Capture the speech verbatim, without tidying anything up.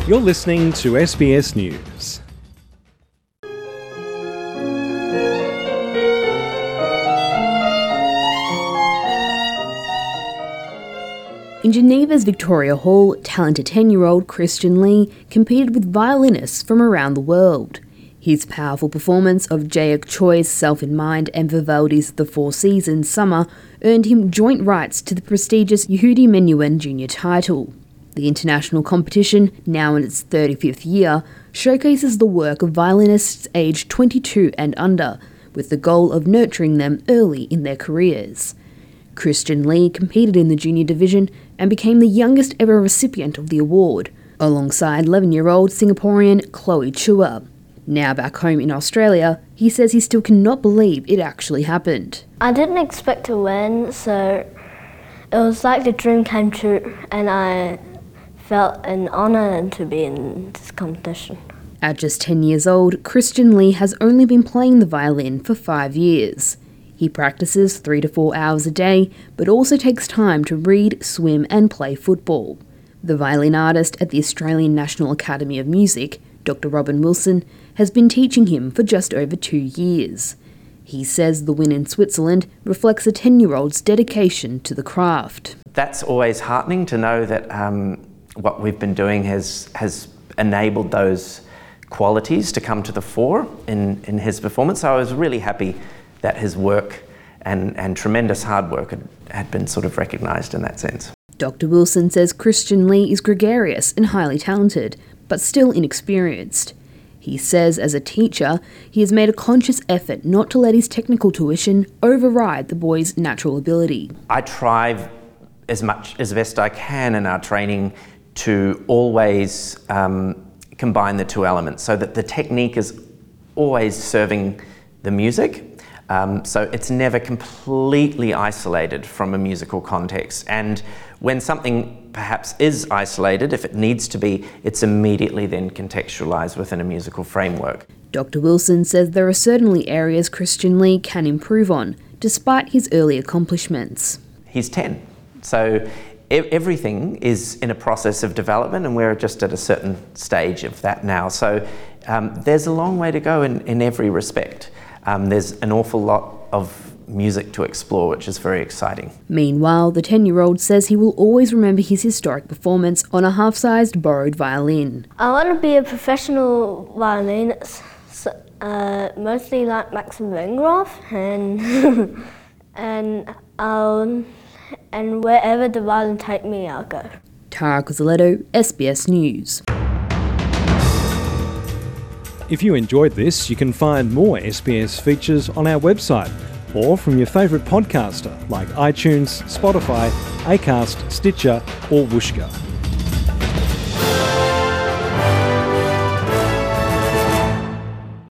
You're listening to S B S News. In Geneva's Victoria Hall, talented ten-year-old Christian Lee competed with violinists from around the world. His powerful performance of Jayuk Choi's Self in Mind and Vivaldi's The Four Seasons Summer earned him joint rights to the prestigious Yehudi Menuhin Junior title. The international competition, now in its thirty-fifth year, showcases the work of violinists aged twenty-two and under, with the goal of nurturing them early in their careers. Christian Lee competed in the junior division and became the youngest ever recipient of the award, alongside eleven-year-old Singaporean Chloe Chua. Now back home in Australia, he says he still cannot believe it actually happened. I didn't expect to win, so it was like the dream came true, and I felt an honour to be in this competition. At just ten years old, Christian Lee has only been playing the violin for five years. He practices three to four hours a day, but also takes time to read, swim and play football. The violin artist at the Australian National Academy of Music, Doctor Robin Wilson, has been teaching him for just over two years. He says the win in Switzerland reflects a ten-year-old's dedication to the craft. That's always heartening to know that um, what we've been doing has has enabled those qualities to come to the fore in, in his performance. So I was really happy that his work and, and tremendous hard work had, had been sort of recognised in that sense. Doctor Wilson says Christian Lee is gregarious and highly talented, but still inexperienced. He says as a teacher, he has made a conscious effort not to let his technical tuition override the boy's natural ability. I try as much as best I can in our training to always um, combine the two elements so that the technique is always serving the music. Um, so it's never completely isolated from a musical context. And when something perhaps is isolated, if it needs to be, it's immediately then contextualised within a musical framework. Doctor Wilson says there are certainly areas Christian Lee can improve on, despite his early accomplishments. He's ten, so e- everything is in a process of development, and we're just at a certain stage of that now. So um, there's a long way to go in, in every respect. Um, there's an awful lot of music to explore, which is very exciting. Meanwhile, the ten-year-old says he will always remember his historic performance on a half-sized borrowed violin. I want to be a professional violinist, so, uh, mostly like Maxim van Graaff, and and I'll, and wherever the violin take me, I'll go. Tara Cozzaletto, S B S News. If you enjoyed this, you can find more S B S features on our website or from your favourite podcaster like iTunes, Spotify, Acast, Stitcher or Whooshkaa.